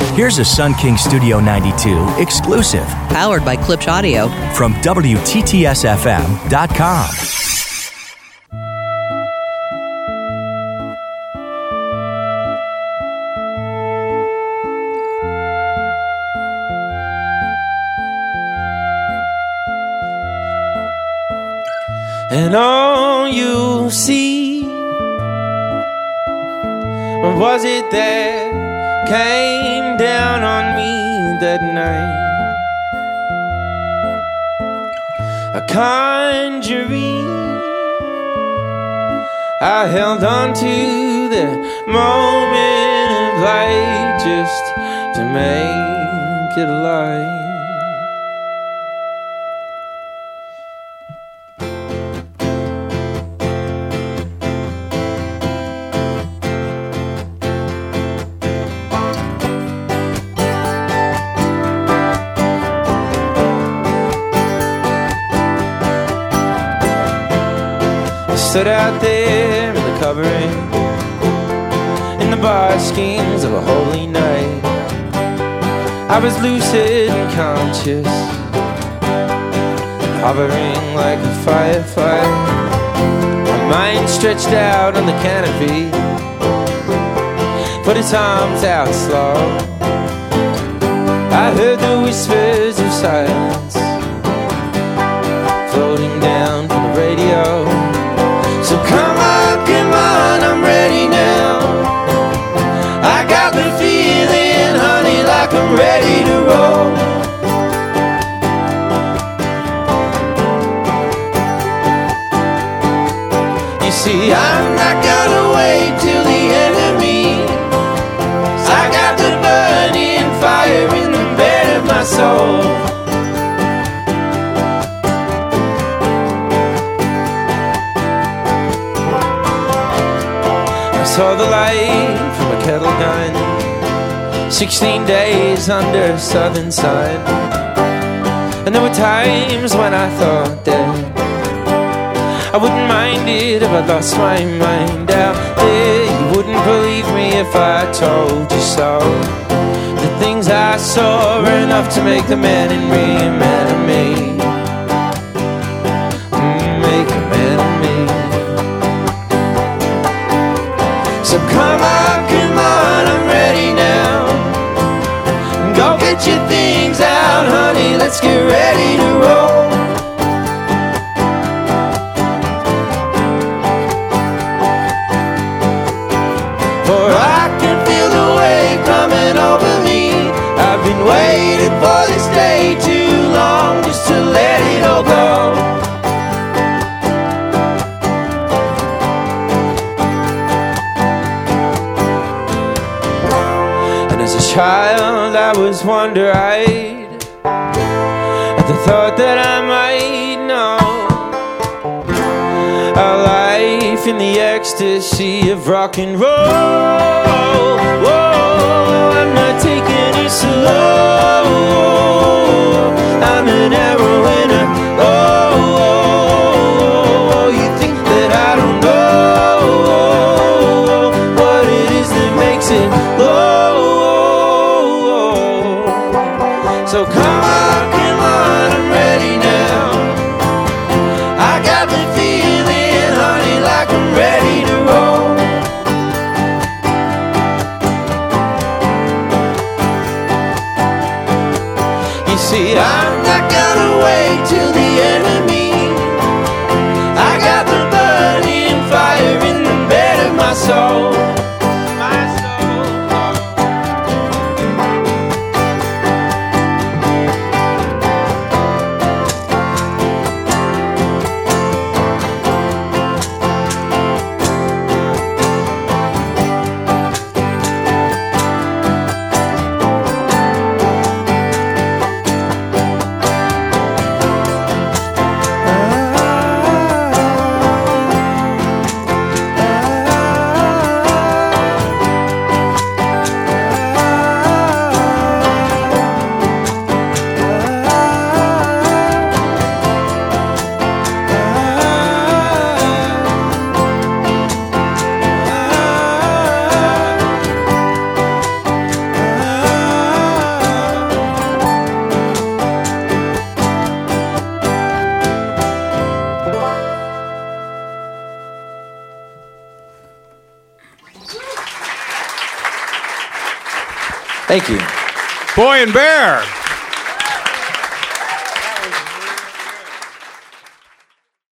Here's a Sun King Studio 92 exclusive. Powered by Klipsch Audio. From WTTSFM.com. And all you see, was it that came down on me that night? A conjuring. I held on to the moment of light just to make it alive. Stood out there in the covering, in the barskins of a holy night. I was lucid and conscious, hovering like a firefly. My mind stretched out on the canopy, put its arms out slow. I heard the whispers of silence floating down from the radio. So come on, I'm ready now. I got the feeling, honey, like I'm ready to roll. You see, I'm not gonna wait till the enemy. I got the burning fire in the bed of my soul. Saw the light from a kettle gun, 16 days under southern sun. And there were times when I thought that I wouldn't mind it if I lost my mind out there. You wouldn't believe me if I told you so. The things I saw were enough to make the man in me a man of me. Make a man of me. So come on, I'm ready now. Go get your things out, honey, let's get ready to roll. For I can feel the wave coming over me. I've been waiting for this day too long just to let it all go. As a child I was wonder-eyed at the thought that I might know our life in the ecstasy of rock and roll. Whoa, I'm not taking it slow. I'm an arrow in a oh, you think that I don't know what it is that makes it low. So come on, I'm ready now. I got the feeling, honey, like I'm ready to roll. You see, I'm not gonna wait till the enemy. I got the burning fire in the bed of my soul. Thank you. Boy and Bear.